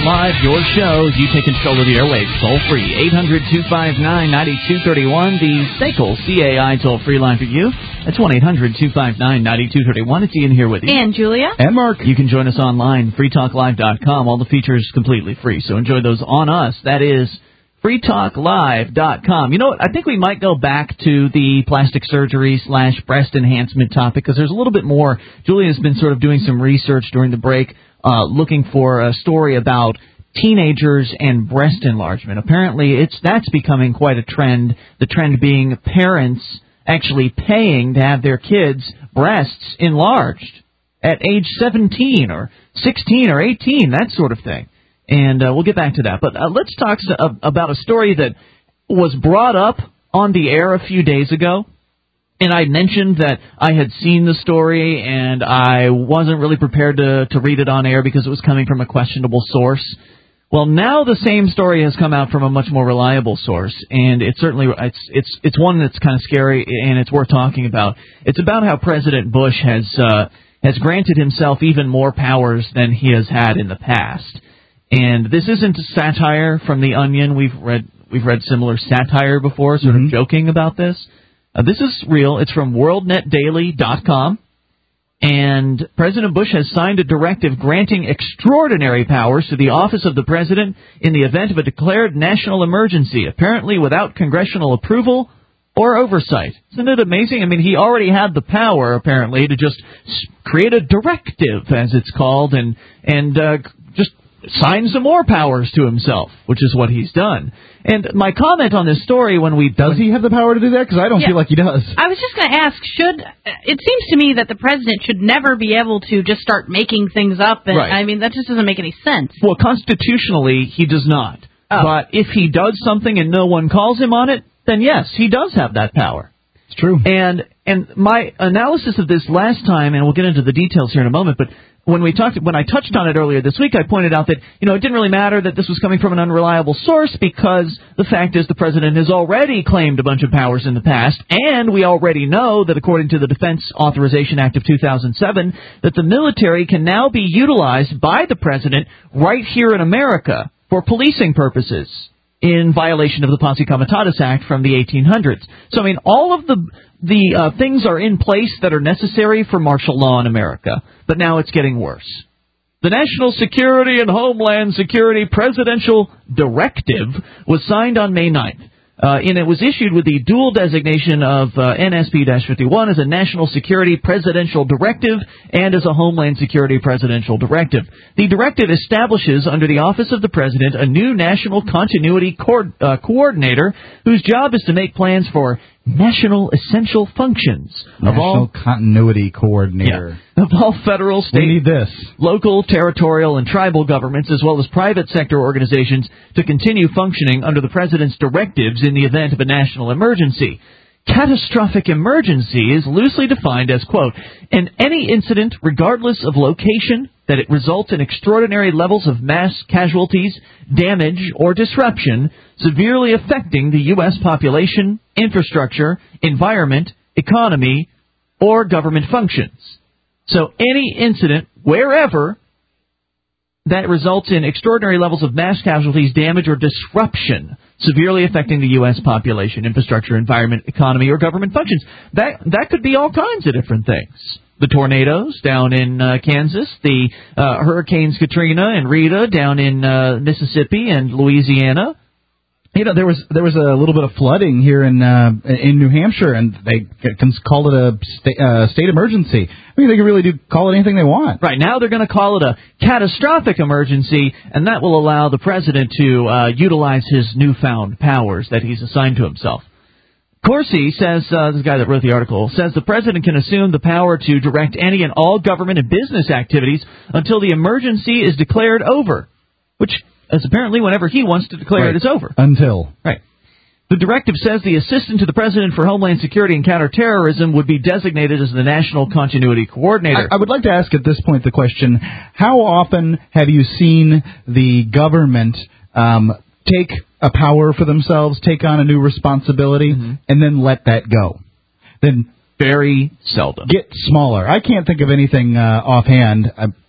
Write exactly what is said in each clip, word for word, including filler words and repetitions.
Live, your show. You take control of the airwaves toll-free. eight hundred, two five nine, nine two three one. The S A C L C A I toll-free line for you. That's one eight hundred, two five nine, nine two three one. It's Ian here with you. And Julia. And Mark. You can join us online, free talk live dot com. All the features completely free, so enjoy those on us. That is free talk live dot com. You know what? I think we might go back to the plastic surgery slash breast enhancement topic because there's a little bit more. Julia's been sort of doing some research during the break, uh, looking for a story about teenagers and breast enlargement. Apparently, it's that's becoming quite a trend, the trend being parents actually paying to have their kids' breasts enlarged at age seventeen or sixteen or eighteen, that sort of thing. And uh, we'll get back to that. But uh, let's talk uh, about a story that was brought up on the air a few days ago. And I mentioned that I had seen the story, and I wasn't really prepared to, to read it on air because it was coming from a questionable source. Well, now the same story has come out from a much more reliable source, and it's certainly it's it's it's one that's kind of scary, and it's worth talking about. It's about how President Bush has uh, has granted himself even more powers than he has had in the past. And this isn't a satire from The Onion. We've read we've read similar satire before, sort mm-hmm. of joking about this. Uh, this is real. It's from world net daily dot com. And President Bush has signed a directive granting extraordinary powers to the office of the president in the event of a declared national emergency, apparently without congressional approval or oversight. Isn't it amazing? I mean, he already had the power, apparently, to just create a directive, as it's called, and and uh, just sign some more powers to himself, which is what he's done. And my comment on this story when we... Does he have the power to do that? Because I don't yeah. feel like he does. I was just going to ask, should... It seems to me that the president should never be able to just start making things up. And right. I mean, that just doesn't make any sense. Well, constitutionally, he does not. Oh. But if he does something and no one calls him on it, then yes, he does have that power. It's true. And and my analysis of this last time, and we'll get into the details here in a moment, but when we talked, when I touched on it earlier this week, I pointed out that, you know, it didn't really matter that this was coming from an unreliable source because the fact is the president has already claimed a bunch of powers in the past, and we already know that according to the Defense Authorization Act of two thousand seven, that the military can now be utilized by the president right here in America for policing purposes, in violation of the Posse Comitatus Act from the eighteen hundreds. So, I mean, all of the the uh, things are in place that are necessary for martial law in America, but now it's getting worse. The National Security and Homeland Security Presidential Directive was signed on May ninth. Uh, and it was issued with the dual designation of uh, N S P fifty-one as a National Security Presidential Directive and as a Homeland Security Presidential Directive. The directive establishes under the Office of the President a new National Continuity Co- uh, Coordinator whose job is to make plans for national essential functions. National of all, Continuity Coordinator. Yeah, of all federal, state, we need this. local, territorial, and tribal governments, as well as private sector organizations, to continue functioning under the President's directives in the event of a national emergency. Catastrophic emergency is loosely defined as, quote, in any incident, regardless of location, that it results in extraordinary levels of mass casualties, damage, or disruption, severely affecting the U S population, infrastructure, environment, economy, or government functions. So any incident, wherever, that results in extraordinary levels of mass casualties, damage, or disruption, severely affecting the U S population, infrastructure, environment, economy, or government functions. That that could be all kinds of different things. The tornadoes down in uh, Kansas, the uh, hurricanes Katrina and Rita down in uh, Mississippi and Louisiana. You know, there was there was a little bit of flooding here in uh, in New Hampshire, and they can call it a state, uh, state emergency. I mean, they can really do call it anything they want. Right, now they're going to call it a catastrophic emergency, and that will allow the president to uh, utilize his newfound powers that he's assigned to himself. Corsi says, uh, this guy that wrote the article, says the president can assume the power to direct any and all government and business activities until the emergency is declared over, which is apparently whenever he wants to declare right. it is over. Until. Right. The directive says the assistant to the president for Homeland Security and Counterterrorism would be designated as the National Continuity Coordinator. I, I would like to ask at this point the question, how often have you seen the government um, take a power for themselves, take on a new responsibility, mm-hmm. and then let that go? Then very seldom. Get smaller. I can't think of anything uh, offhand. I,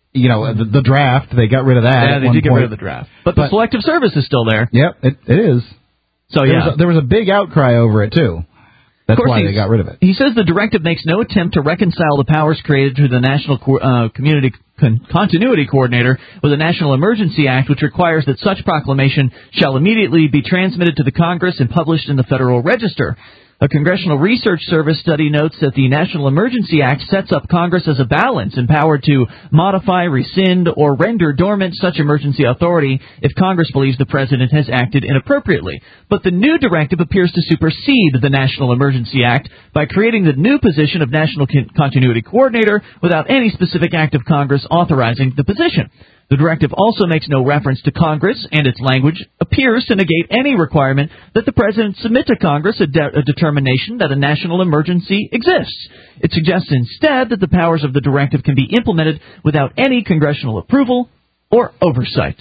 you know, the, the draft, they got rid of that. Yeah, at they one did get point. rid of the draft. But, But- the selective service is still there. Yep, it, it is. So, There yeah. was a, there was a big outcry over it, too. That's Of course why they he's- got rid of it. He says the directive makes no attempt to reconcile the powers created through the National Co- uh, Community Con- Continuity Coordinator with the National Emergency Act, which requires that such proclamation shall immediately be transmitted to the Congress and published in the Federal Register. A Congressional Research Service study notes that the National Emergency Act sets up Congress as a balance, empowered to modify, rescind, or render dormant such emergency authority if Congress believes the President has acted inappropriately. But the new directive appears to supersede the National Emergency Act by creating the new position of National Con- Continuity Coordinator without any specific act of Congress authorizing the position. The directive also makes no reference to Congress, and its language appears to negate any requirement that the President submit to Congress a, de- a determination that a national emergency exists. It suggests instead that the powers of the directive can be implemented without any congressional approval or oversight.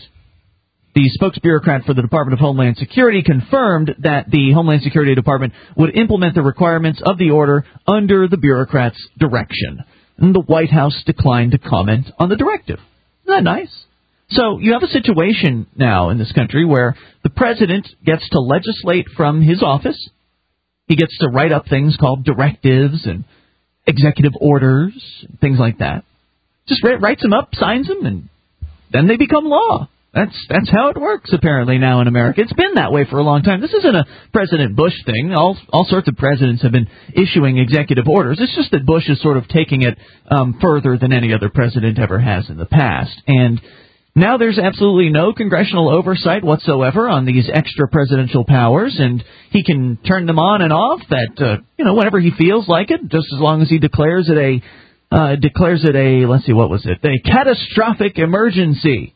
The spokesbureaucrat for the Department of Homeland Security confirmed that the Homeland Security Department would implement the requirements of the order under the bureaucrat's direction. And the White House declined to comment on the directive. Isn't that nice? So you have a situation now in this country where the president gets to legislate from his office. He gets to write up things called directives and executive orders, things like that. Just writes them up, signs them, and then they become law. That's that's how it works, apparently, now in America. It's been that way for a long time. This isn't a President Bush thing. All all sorts of presidents have been issuing executive orders. It's just that Bush is sort of taking it um, further than any other president ever has in the past. And now there's absolutely no congressional oversight whatsoever on these extra presidential powers, and he can turn them on and off that, uh, you know, whenever he feels like it, just as long as he declares it a, uh, declares it a, let's see, what was it, a catastrophic emergency.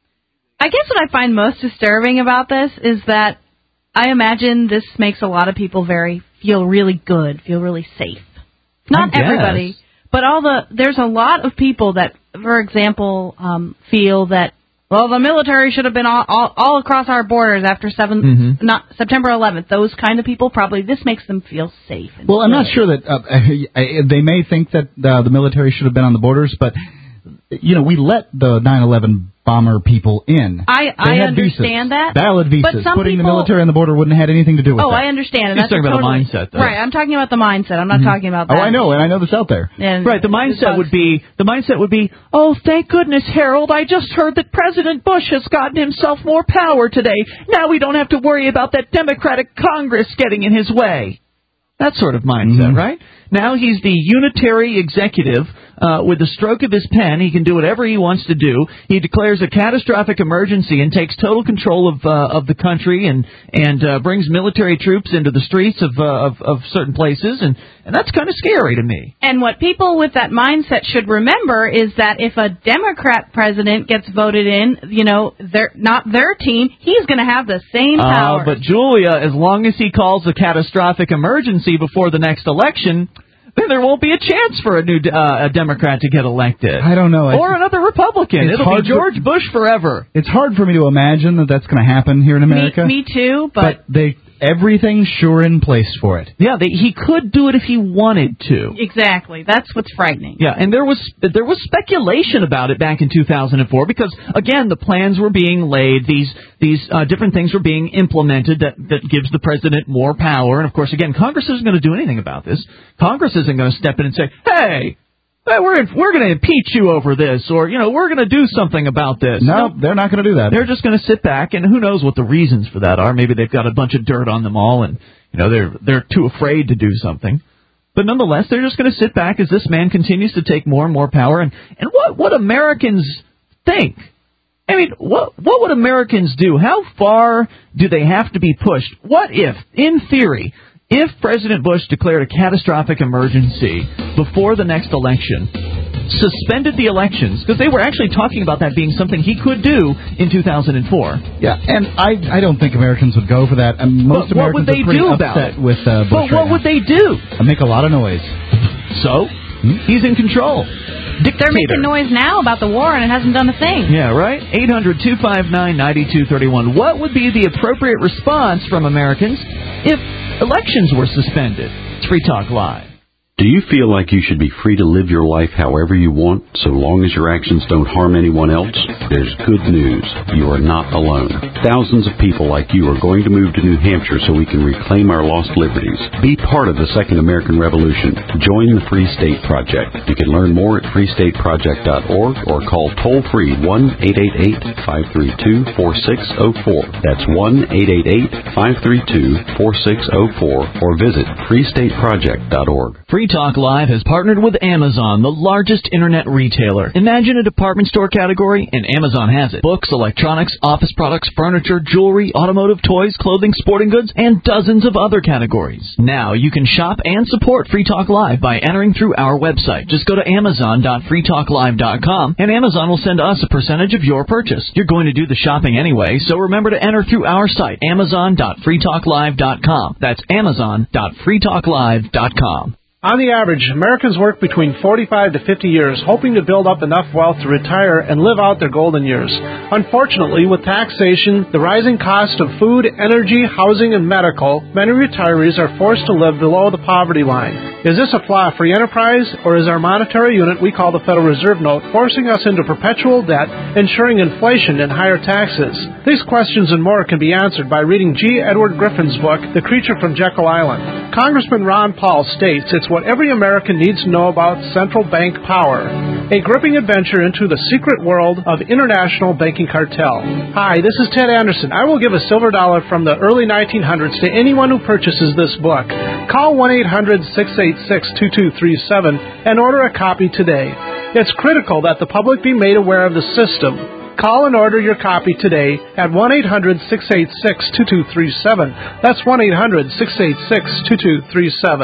I guess what I find most disturbing about this is that I imagine this makes a lot of people very feel really good, feel really safe. Not I guess. everybody, but all the there's a lot of people that, for example, um, feel that well, the military should have been all, all, all across our borders after seven, Mm-hmm. not September eleventh. Those kind of people probably this makes them feel safe. and Well, I'm not good. sure that uh, they may think that uh, the military should have been on the borders, but you know, we let the nine eleven bomber people in. I, They I had understand visas, that. valid visas. But some Putting people, the military on the border wouldn't have had anything to do with Oh, that. I understand. And He's that's talking about the totally, mindset, though. Right, I'm talking about the mindset. I'm not Mm-hmm. talking about that. Oh, I know, and I know this out there. And Right, the mindset would be the mindset would be, oh, thank goodness, Harold, I just heard that President Bush has gotten himself more power today. Now we don't have to worry about that Democratic Congress getting in his way. That sort of mindset, Mm-hmm. right? Now he's the unitary executive. Uh, with the stroke of his pen, he can do whatever he wants to do. He declares a catastrophic emergency and takes total control of uh, of the country and and uh, brings military troops into the streets of uh, of, of certain places, and, and that's kind of scary to me. And what people with that mindset should remember is that if a Democrat president gets voted in, you know, they're not their team, he's going to have the same power. Uh, but Julia, as long as he calls a catastrophic emergency before the next election, then there won't be a chance for a new uh, a Democrat to get elected. I don't know. Or another Republican. It's It'll hard be to- George Bush forever. It's hard for me to imagine that that's going to happen here in America. Me, me too, but, but they everything's sure in place for it. Yeah, they, he could do it if he wanted to. exactly. That's what's frightening. Yeah, and there was there was speculation about it back in two thousand four because again the plans were being laid, these these uh, different things were being implemented that that gives the president more power, and of course again Congress isn't going to do anything about this. Congress isn't going to step in and say, "Hey, hey we're we're going to impeach you over this," or you know we're going to do something about this. No, Nope. they're not going to do that. They're just going to sit back, and who knows what the reasons for that are. Maybe they've got a bunch of dirt on them all, and you know they're they're too afraid to do something. But nonetheless, they're just going to sit back as this man continues to take more and more power. And, and what what Americans think? I mean, what what would Americans do? How far do they have to be pushed? What if, in theory, if President Bush declared a catastrophic emergency before the next election, suspended the elections, because they were actually talking about that being something he could do in two thousand four. Yeah, and I I don't think Americans would go for that. And most But what Americans would they are pretty do about upset it? with uh, Bush But right what now. would they do? They make a lot of noise. So, he's in control. Dictator. They're making noise now about the war, and it hasn't done a thing. Yeah, right? eight hundred two five nine nine two three one. What would be the appropriate response from Americans if elections were suspended? It's Free Talk Live. Do you feel like you should be free to live your life however you want, so long as your actions don't harm anyone else? There's good news. You are not alone. Thousands of people like you are going to move to New Hampshire so we can reclaim our lost liberties. Be part of the Second American Revolution. Join the Free State Project. You can learn more at free state project dot org or call toll-free one eight eight eight, five three two, four six zero four. That's one eight eight eight, five three two, four six zero four or visit free state project dot org. Free Talk Live has partnered with Amazon, the largest internet retailer. Imagine a department store category, and Amazon has it. Books, electronics, office products, furniture, jewelry, automotive, toys, clothing, sporting goods, and dozens of other categories. Now you can shop and support Free Talk Live by entering through our website. Just go to amazon dot free talk live dot com, and Amazon will send us a percentage of your purchase. You're going to do the shopping anyway, so remember to enter through our site, amazon dot free talk live dot com. That's amazon dot free talk live dot com. On the average, Americans work between forty-five to fifty years, hoping to build up enough wealth to retire and live out their golden years. Unfortunately, with taxation, the rising cost of food, energy, housing, and medical, many retirees are forced to live below the poverty line. Is this a flaw free enterprise, or is our monetary unit we call the Federal Reserve Note forcing us into perpetual debt, ensuring inflation and higher taxes? These questions and more can be answered by reading G. Edward Griffin's book, The Creature from Jekyll Island. Congressman Ron Paul states it's what every American needs to know about central bank power. A gripping adventure into the secret world of international banking cartel. Hi, this is Ted Anderson. I will give a silver dollar from the early nineteen hundreds to anyone who purchases this book. Call one eight hundred, six eight six, two two three seven and order a copy today. It's critical that the public be made aware of the system. Call and order your copy today at one eight hundred, six eight six, two two three seven. That's one eight hundred, six eight six, two two three seven.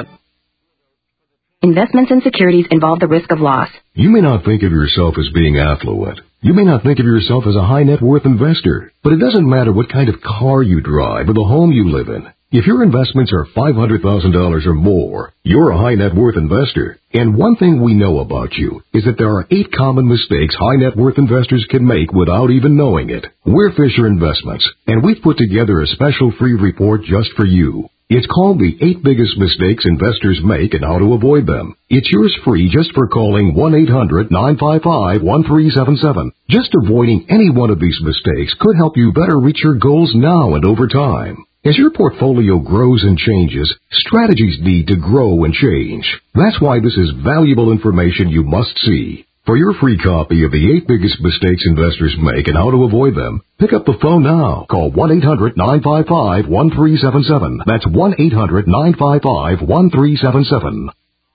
Investments in securities involve the risk of loss. You may not think of yourself as being affluent. You may not think of yourself as a high net worth investor. But it doesn't matter what kind of car you drive or the home you live in. If your investments are five hundred thousand dollars or more, you're a high net worth investor. And one thing we know about you is that there are eight common mistakes high net worth investors can make without even knowing it. We're Fisher Investments, and we've put together a special free report just for you. It's called The Eight Biggest Mistakes Investors Make and How to Avoid Them. It's yours free just for calling one eight hundred, nine five five, one three seven seven. Just avoiding any one of these mistakes could help you better reach your goals now and over time. As your portfolio grows and changes, strategies need to grow and change. That's why this is valuable information you must see. For your free copy of The Eight Biggest Mistakes Investors Make and How to Avoid Them, pick up the phone now. Call one eight hundred, nine five five, one three seven seven. That's one eight hundred, nine five five, one three seven seven.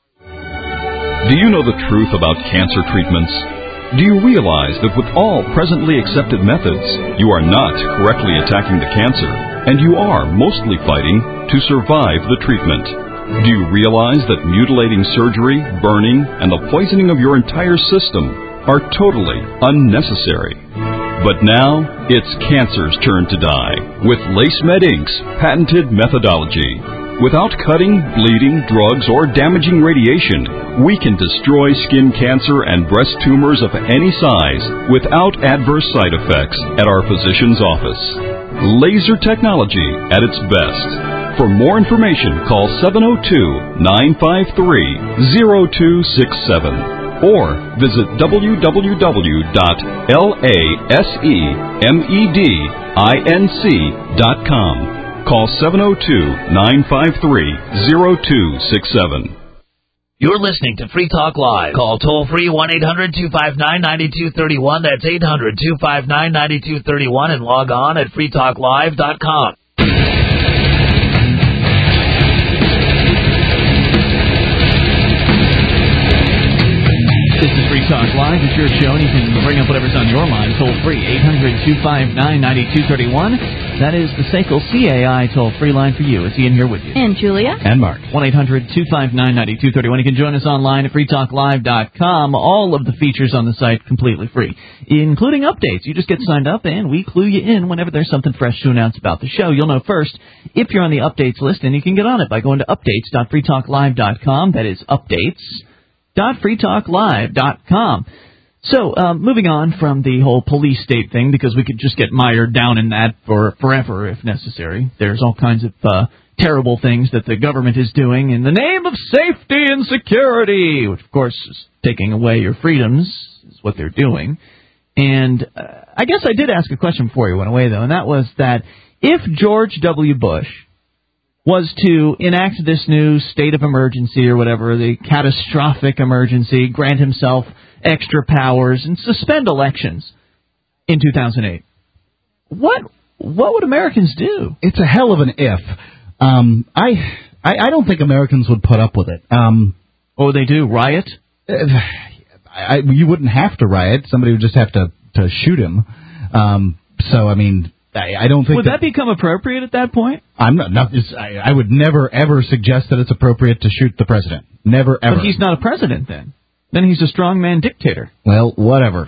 Do you know the truth about cancer treatments? Do you realize that with all presently accepted methods, you are not correctly attacking the cancer, and you are mostly fighting to survive the treatment? Do you realize that mutilating surgery, burning, and the poisoning of your entire system are totally unnecessary? But now, it's cancer's turn to die with LaceMed Incorporated's patented methodology. Without cutting, bleeding, drugs, or damaging radiation, we can destroy skin cancer and breast tumors of any size without adverse side effects at our physician's office. Laser technology at its best. For more information, call seven oh two, nine five three, oh two six seven or visit w w w dot lasemedinc dot com. Call seven oh two, nine five three, oh two six seven. You're listening to Free Talk Live. Call toll-free one eight hundred, two five nine, nine two three one. That's eight hundred, two five nine, nine two three one and log on at free talk live dot com. This is Free Talk Live. It's your show, and you can bring up whatever's on your mind. Toll-free, eight hundred, two five nine, nine two three one. That is the S A C L C A I toll-free line for you. It's Ian here with you. And Julia. And Mark. one eight hundred, two five nine, nine two three one. You can join us online at free talk live dot com. All of the features on the site completely free, including updates. You just get signed up, and we clue you in whenever there's something fresh to announce about the show. You'll know first if you're on the updates list, and you can get on it by going to updates dot free talk live dot com. That is updates dot free talk live dot com. So, um, moving on from the whole police state thing, because we could just get mired down in that for forever if necessary. There's all kinds of uh, terrible things that the government is doing in the name of safety and security, which, of course, is taking away your freedoms, is what they're doing. And uh, I guess I did ask a question before you went away, though, and that was that if George W. Bush was to enact this new state of emergency or whatever, the catastrophic emergency, grant himself extra powers, and suspend elections in two thousand eight, what what would Americans do? It's a hell of an if. Um, I, I I don't think Americans would put up with it. Um, what would they do? Riot? Uh, I, you wouldn't have to riot. Somebody would just have to, to shoot him. Um, so, I mean, I, I don't think... Would that, that become appropriate at that point? I'm not... not I, I would never, ever suggest that it's appropriate to shoot the president. Never, ever. But he's not a president, then. Then he's a strongman dictator. Well, whatever.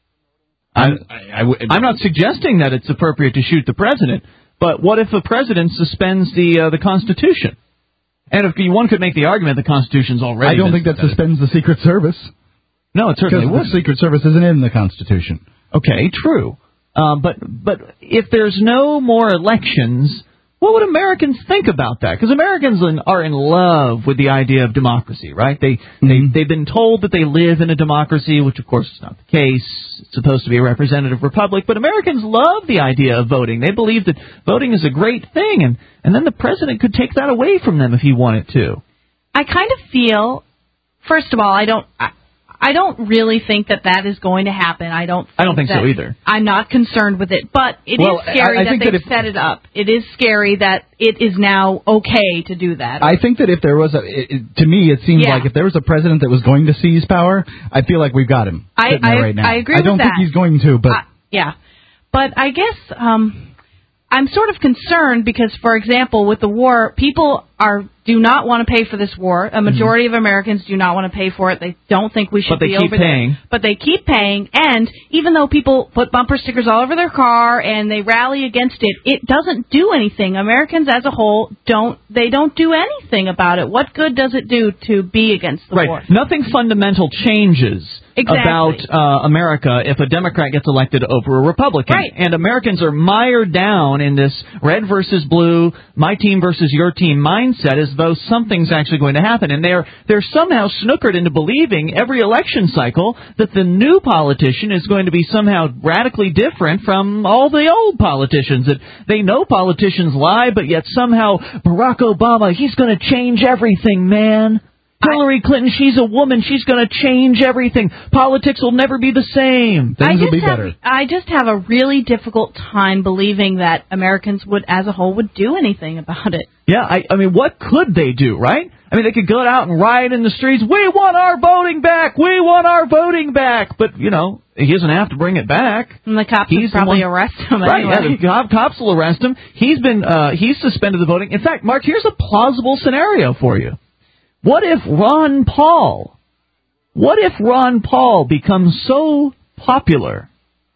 I'm, I, I, I'm not suggesting that it's appropriate to shoot the president, but what if the president suspends the uh, the Constitution? And if one could make the argument the Constitution's already... I don't think that suspends the Secret Service. No, it certainly would. The Secret Service isn't in the Constitution. Okay, true. Um, but but if there's no more elections, what would Americans think about that? Because Americans are in love with the idea of democracy, right? They, mm-hmm. they, they've been told that they live in a democracy, which of course is not the case. It's supposed to be a representative republic. But Americans love the idea of voting. They believe that voting is a great thing, and, and then the president could take that away from them if he wanted to. I kind of feel, first of all, I don't... I, I don't really think that that is going to happen. I don't. Think I don't think that, so either. I'm not concerned with it, but it well, is scary I, I that think they've that if, set it up. It is scary that it is now okay to do that. I think that if there was a, it, to me, it seems yeah. like if there was a president that was going to seize power, I feel like we've got him I, sitting I, there right now. I agree I don't with think that. he's going to, but uh, yeah, but I guess um, I'm sort of concerned because, for example, with the war, people are. do not want to pay for this war. A majority mm-hmm. of Americans do not want to pay for it. They don't think we should but they be keep over paying. there. But they keep paying. And even though people put bumper stickers all over their car and they rally against it, it doesn't do anything. Americans as a whole don't, they don't do anything about it. What good does it do to be against the right. war? Nothing fundamental changes exactly. about uh, America if a Democrat gets elected over a Republican. Right. And Americans are mired down in this red versus blue, my team versus your team mindset as though something's actually going to happen. And they're they're somehow snookered into believing every election cycle that the new politician is going to be somehow radically different from all the old politicians. That they know politicians lie, but yet somehow Barack Obama, he's going to change everything, man. Hillary Clinton, she's a woman. She's going to change everything. Politics will never be the same. Things will be have, better. I just have a really difficult time believing that Americans would, as a whole, would do anything about it. Yeah, I, I mean, what could they do, right? I mean, they could go out and riot in the streets. We want our voting back. We want our voting back. But, you know, he doesn't have to bring it back. And the cops he's will probably one, arrest him right, anyway. Yeah, the cop, cops will arrest him. He's been, uh, he's suspended the voting. In fact, Mark, here's a plausible scenario for you. What if Ron Paul, what if Ron Paul becomes so popular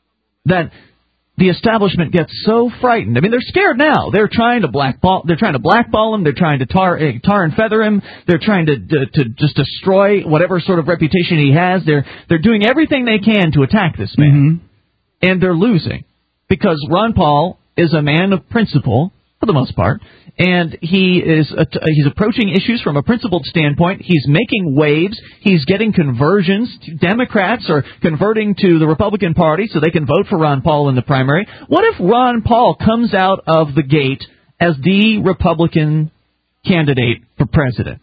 that the establishment gets so frightened? I mean, they're scared now. They're trying to blackball. They're trying to blackball him. They're trying to tar, tar and feather him. They're trying to, to to just destroy whatever sort of reputation he has. They're they're doing everything they can to attack this man, mm-hmm. and they're losing because Ron Paul is a man of principle for the most part. And he is uh, he's approaching issues from a principled standpoint. He's making waves. He's getting conversions. Democrats are converting to the Republican Party so they can vote for Ron Paul in the primary. What if Ron Paul comes out of the gate as the Republican candidate for president?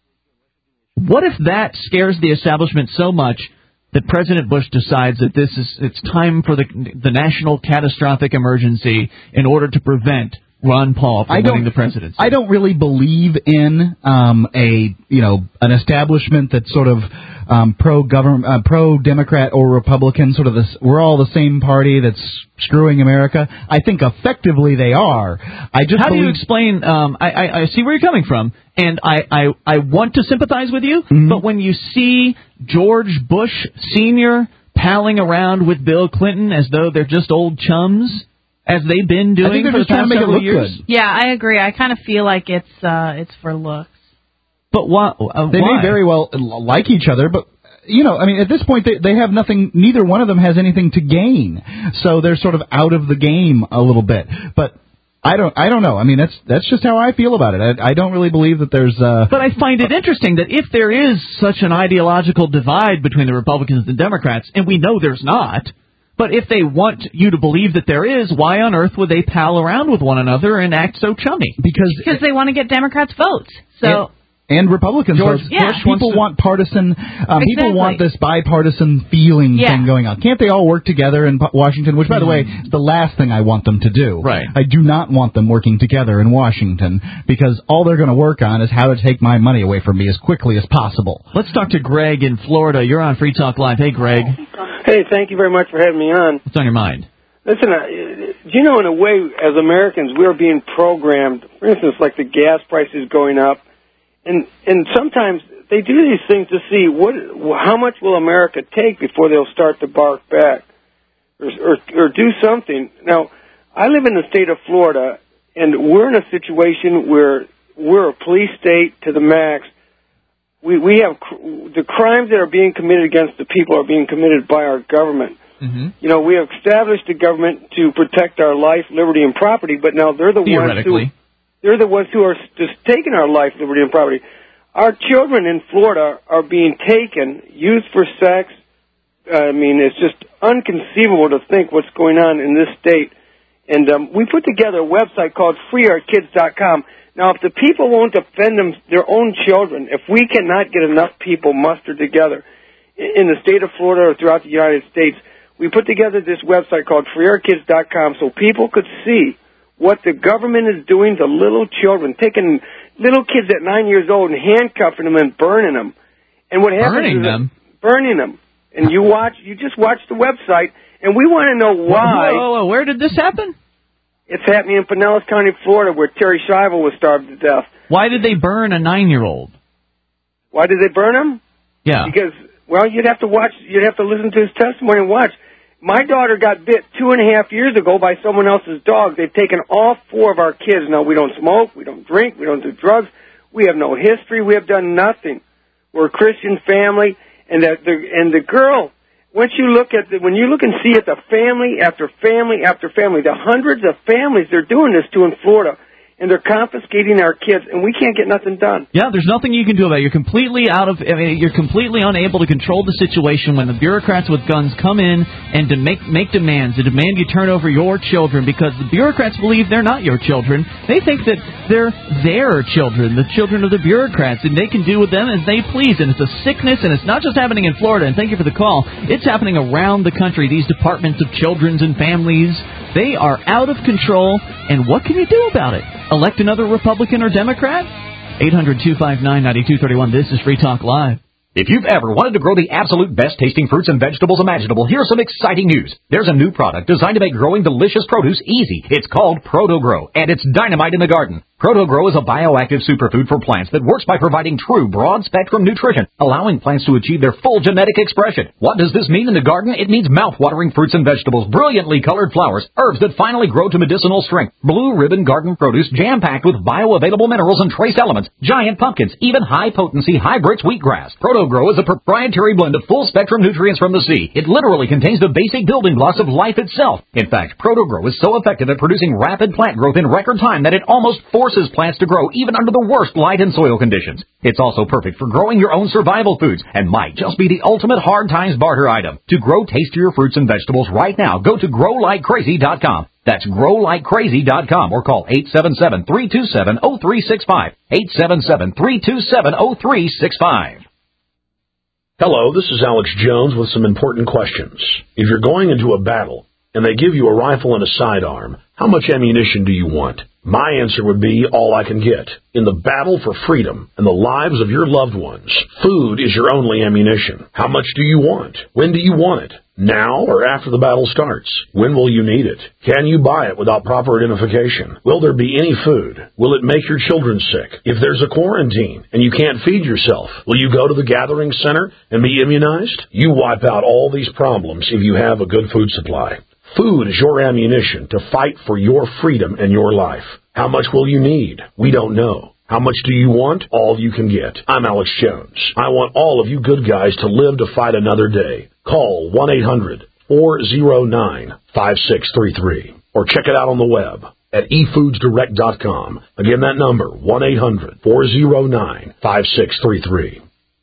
What if that scares the establishment so much that President Bush decides that this is it's time for the the national catastrophic emergency in order to prevent Ron Paul from winning the presidency? I don't really believe in um, a you know an establishment that's sort of um, pro government, uh, pro Democrat or Republican. Sort of this, we're all the same party that's screwing America. I think effectively they are. I just how believe, do you explain? Um, I, I, I see where you're coming from, and I, I, I want to sympathize with you. Mm-hmm. But when you see George Bush Senior palling around with Bill Clinton as though they're just old chums, as they've been doing for the past several years. Good. Yeah, I agree. I kind of feel like it's uh, it's for looks. But why? Uh, they why? may very well like each other, but you know, I mean, at this point, they they have nothing. Neither one of them has anything to gain, so they're sort of out of the game a little bit. But I don't. I don't know. I mean, that's that's just how I feel about it. I, I don't really believe that there's. Uh, but I find it interesting that if there is such an ideological divide between the Republicans and Democrats, and we know there's not, but if they want you to believe that there is, why on earth would they pal around with one another and act so chummy? Because because they want to get Democrats' votes. So. And, And Republicans, George, votes. yeah. people to, want partisan. Um, exactly. People want this bipartisan feeling yeah. thing going on. Can't they all work together in Washington? Which, by the way, is the last thing I want them to do. Right. I do not want them working together in Washington because all they're going to work on is how to take my money away from me as quickly as possible. Let's talk to Greg in Florida. You're on Free Talk Live. Hey, Greg. Hey, thank you very much for having me on. What's on your mind? Listen, uh, do you know, in a way, as Americans, we are being programmed. For instance, like the gas prices going up. And and sometimes they do these things to see what how much will America take before they'll start to bark back or, or or do something. Now, I live in the state of Florida, and we're in a situation where we're a police state to the max. We we have cr- the crimes that are being committed against the people are being committed by our government. Mm-hmm. You know, we have established a government to protect our life, liberty, and property, but now they're the ones who... They're the ones who are just taking our life, liberty, and property. Our children in Florida are being taken, used for sex. I mean, it's just inconceivable to think what's going on in this state. And um, we put together a website called free our kids dot com. Now, if the people won't defend them, their own children, if we cannot get enough people mustered together in the state of Florida or throughout the United States, we put together this website called free our kids dot com so people could see what the government is doing to little children, taking little kids at nine years old and handcuffing them and burning them. And what happens burning is them? burning them. And you watch, you just watch the website, and we want to know why. Whoa, whoa, whoa, where did this happen? It's happening in Pinellas County, Florida, where Terry Schiavo was starved to death. Why did they burn a nine-year-old? Why did they burn him? Yeah. Because, well, you'd have to watch, you'd have to listen to his testimony and watch. My daughter got bit two and a half years ago by someone else's dog. They've taken all four of our kids. Now, we don't smoke, we don't drink, we don't do drugs. We have no history. We have done nothing. We're a Christian family. And the, the, and the girl, once you look at the, when you look and see at the family after family after family, the hundreds of families they're doing this to in Florida, and they're confiscating our kids, and we can't get nothing done. Yeah, there's nothing you can do about it. You're completely out of. I mean, you're completely unable to control the situation when the bureaucrats with guns come in and to make make demands, to demand you turn over your children because the bureaucrats believe they're not your children. They think that they're their children, the children of the bureaucrats, and they can do with them as they please. And it's a sickness, and it's not just happening in Florida. And thank you for the call. It's happening around the country. These departments of children's and families, they are out of control. And what can you do about it? Elect another Republican or Democrat? eight hundred two five nine nine two three one. This is Free Talk Live. If you've ever wanted to grow the absolute best tasting fruits and vegetables imaginable, here's some exciting news. There's a new product designed to make growing delicious produce easy. It's called ProtoGrow, and it's dynamite in the garden. ProtoGrow is a bioactive superfood for plants that works by providing true broad-spectrum nutrition, allowing plants to achieve their full genetic expression. What does this mean in the garden? It means mouth-watering fruits and vegetables, brilliantly colored flowers, herbs that finally grow to medicinal strength, blue ribbon garden produce jam-packed with bioavailable minerals and trace elements, giant pumpkins, even high-potency hybrids wheatgrass. ProtoGrow is a proprietary blend of full-spectrum nutrients from the sea. It literally contains the basic building blocks of life itself. In fact, ProtoGrow is so effective at producing rapid plant growth in record time that it almost forces plants to grow even under the worst light and soil conditions. It's also perfect for growing your own survival foods and might just be the ultimate hard times barter item. To grow tastier fruits and vegetables right now, go to grow like crazy dot com. That's grow like crazy dot com or call eight seven seven, three two seven, zero three six five. eight seven seven, three two seven, zero three six five. Hello, this is Alex Jones with some important questions. If you're going into a battle and they give you a rifle and a sidearm, how much ammunition do you want? My answer would be all I can get. In the battle for freedom and the lives of your loved ones, food is your only ammunition. How much do you want? When do you want it? Now or after the battle starts? When will you need it? Can you buy it without proper identification? Will there be any food? Will it make your children sick? If there's a quarantine and you can't feed yourself, will you go to the gathering center and be immunized? You wipe out all these problems if you have a good food supply. Food is your ammunition to fight for your freedom and your life. How much will you need? We don't know. How much do you want? All you can get. I'm Alex Jones. I want all of you good guys to live to fight another day. Call one eight hundred, four oh nine, five six three three or check it out on the web, at e foods direct dot com. Again, that number, one eight hundred four oh nine five six three three.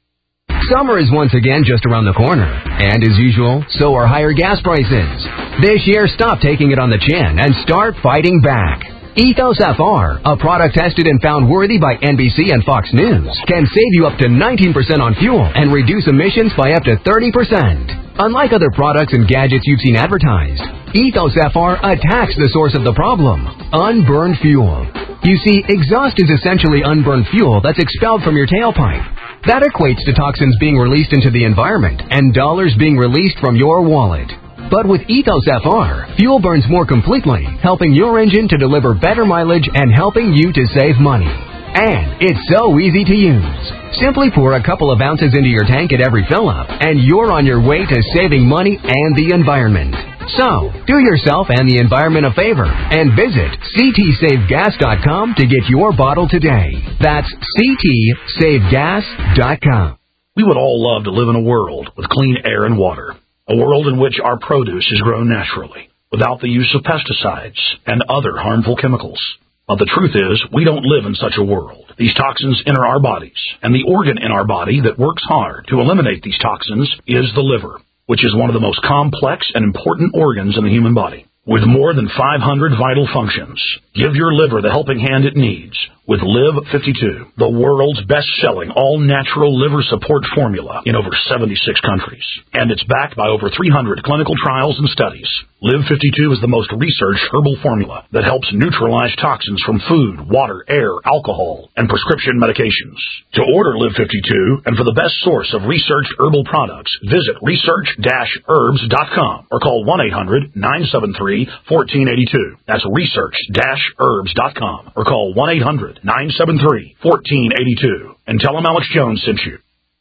Summer is once again just around the corner, and as usual, so are higher gas prices. This year, stop taking it on the chin and start fighting back. Ethos F R, a product tested and found worthy by N B C and Fox News, can save you up to nineteen percent on fuel and reduce emissions by up to thirty percent. Unlike other products and gadgets you've seen advertised, Ethos F R attacks the source of the problem, unburned fuel. You see, exhaust is essentially unburned fuel that's expelled from your tailpipe. That equates to toxins being released into the environment and dollars being released from your wallet. But with Ethos F R, fuel burns more completely, helping your engine to deliver better mileage and helping you to save money. And it's so easy to use. Simply pour a couple of ounces into your tank at every fill-up, and you're on your way to saving money and the environment. So, do yourself and the environment a favor and visit c t save gas dot com to get your bottle today. That's c t save gas dot com. We would all love to live in a world with clean air and water. A world in which our produce is grown naturally, without the use of pesticides and other harmful chemicals. But the truth is, we don't live in such a world. These toxins enter our bodies, and the organ in our body that works hard to eliminate these toxins is the liver, which is one of the most complex and important organs in the human body. With more than five hundred vital functions, give your liver the helping hand it needs with Live fifty-two, the world's best-selling all-natural liver support formula in over seventy-six countries. And it's backed by over three hundred clinical trials and studies. Live fifty-two is the most researched herbal formula that helps neutralize toxins from food, water, air, alcohol, and prescription medications. To order Live fifty-two and for the best source of researched herbal products, visit research dash herbs dot com or call one eight hundred nine seven three one four eight two. That's research dash herbs dot com or call one eight hundred nine seven three one four eight two and tell them Alex Jones sent you.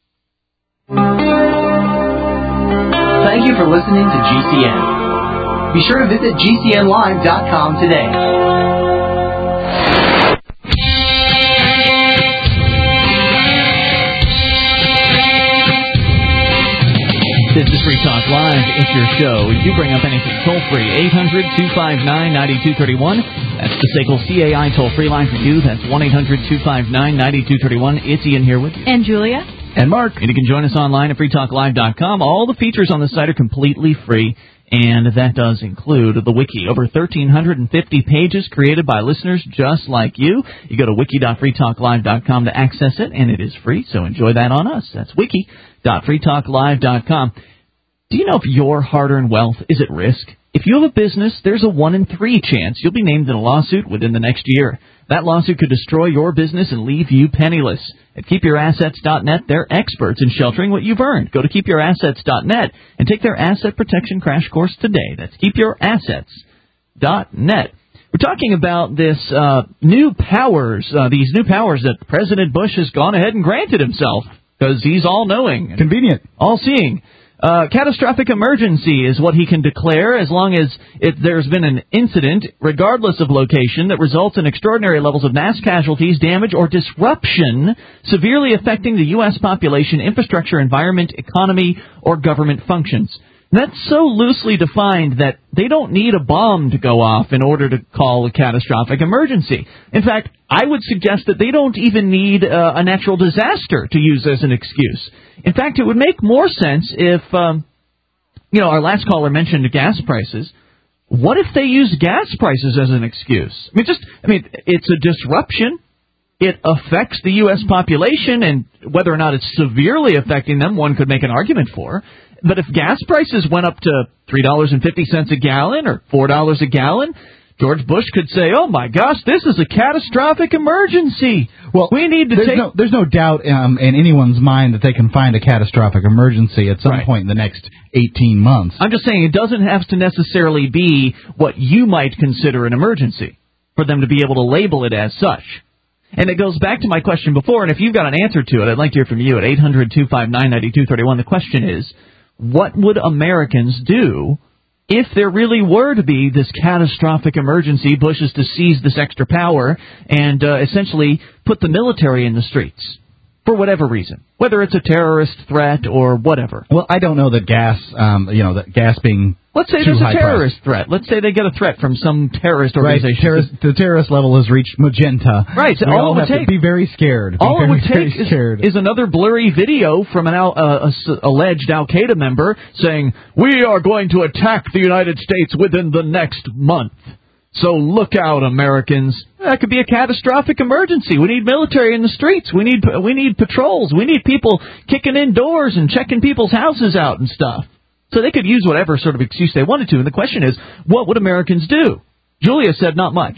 Thank you for listening to G C N. Be sure to visit G C N live dot com today. This is Free Talk Live. It's your show. You bring up anything toll-free. eight hundred two five nine nine two three one. That's the S A C L C A I toll-free line for you. That's one eight hundred two five nine nine two three one. It's Ian here with you. And Julia. And Mark. And you can join us online at free talk live dot com. All the features on the site are completely free, and that does include the wiki. Over one thousand three hundred fifty pages created by listeners just like you. You go to wiki dot free talk live dot com to access it, and it is free, so enjoy that on us. That's wiki dot free talk live dot com. Do you know if your hard-earned wealth is at risk? If you have a business, there's a one in three chance you'll be named in a lawsuit within the next year. That lawsuit could destroy your business and leave you penniless. At keep your assets dot net, they're experts in sheltering what you've earned. Go to keep your assets dot net and take their asset protection crash course today. That's keep your assets dot net. We're talking about this uh, new powers, uh, these new powers that President Bush has gone ahead and granted himself because he's all-knowing. Convenient. All-seeing. Uh, catastrophic emergency is what he can declare as long as it, there's been an incident, regardless of location, that results in extraordinary levels of mass casualties, damage, or disruption severely affecting the U S population, infrastructure, environment, economy, or government functions. That's so loosely defined that they don't need a bomb to go off in order to call a catastrophic emergency. In fact, I would suggest that they don't even need uh, a natural disaster to use as an excuse. In fact, it would make more sense if, um, you know, our last caller mentioned gas prices. What if they use gas prices as an excuse? I mean, just, I mean, it's a disruption. It affects the U S population, and whether or not it's severely affecting them, one could make an argument for. But if gas prices went up to three dollars and fifty cents a gallon or four dollars a gallon, George Bush could say, oh, my gosh, this is a catastrophic emergency. Well, we need to there's take... No, there's no doubt um, in anyone's mind that they can find a catastrophic emergency at some right. point in the next eighteen months. I'm just saying it doesn't have to necessarily be what you might consider an emergency for them to be able to label it as such. And it goes back to my question before, and if you've got an answer to it, I'd like to hear from you at eight hundred two five nine nine two three one. The question is, what would Americans do if there really were to be this catastrophic emergency? Bush is to seize this extra power and uh, essentially put the military in the streets for whatever reason, whether it's a terrorist threat or whatever. Well, I don't know that gas, um, you know, that gas being Let's say Too there's a high terrorist threat. Let's say they get a threat from some terrorist organization. Right, terrorist, the terrorist level has reached magenta. Right, so we all all it would have take to be very scared. Be all very, it would very take scared. is, is another blurry video from an al, uh, a s- alleged Al Qaeda member saying, "We are going to attack the United States within the next month. So look out, Americans." That could be a catastrophic emergency. We need military in the streets. We need we need patrols. We need people kicking in doors and checking people's houses out and stuff. So they could use whatever sort of excuse they wanted to. And the question is, what would Americans do? Julia said not much.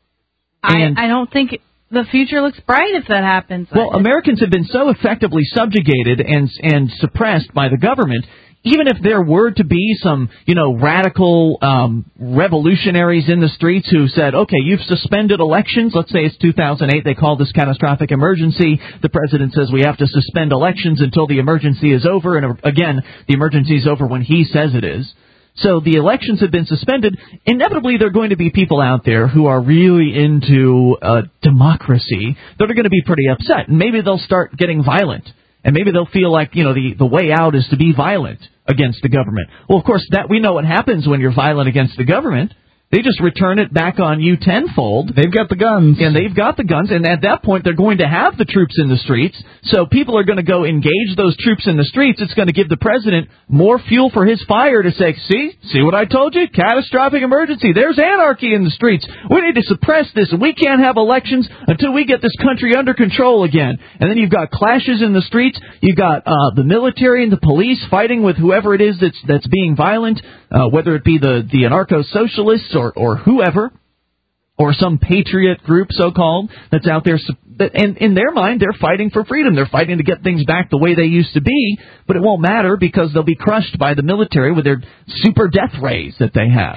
I, I don't think the future looks bright if that happens. Well, Americans have been so effectively subjugated and and suppressed by the government. Even if there were to be some, you know, radical um, revolutionaries in the streets who said, okay, you've suspended elections. Let's say it's two thousand eight. They call this catastrophic emergency. The president says we have to suspend elections until the emergency is over. And again, the emergency is over when he says it is. So the elections have been suspended. Inevitably, there are going to be people out there who are really into uh, democracy that are going to be pretty upset. And maybe they'll start getting violent. And maybe they'll feel like, you know, the, the way out is to be violent against the government. Well, of course, that we know what happens when you're violent against the government. They just return it back on you tenfold. They've got the guns. And they've got the guns. And at that point, they're going to have the troops in the streets. So people are going to go engage those troops in the streets. It's going to give the president more fuel for his fire to say, see, see what I told you? Catastrophic emergency. There's anarchy in the streets. We need to suppress this. And we can't have elections until we get this country under control again. And then you've got clashes in the streets. You've got uh, the military and the police fighting with whoever it is that's, that's being violent, uh, whether it be the, the anarcho-socialists or, or whoever, or some patriot group, so-called, that's out there. And in their mind, they're fighting for freedom. They're fighting to get things back the way they used to be, but it won't matter because they'll be crushed by the military with their super death rays that they have.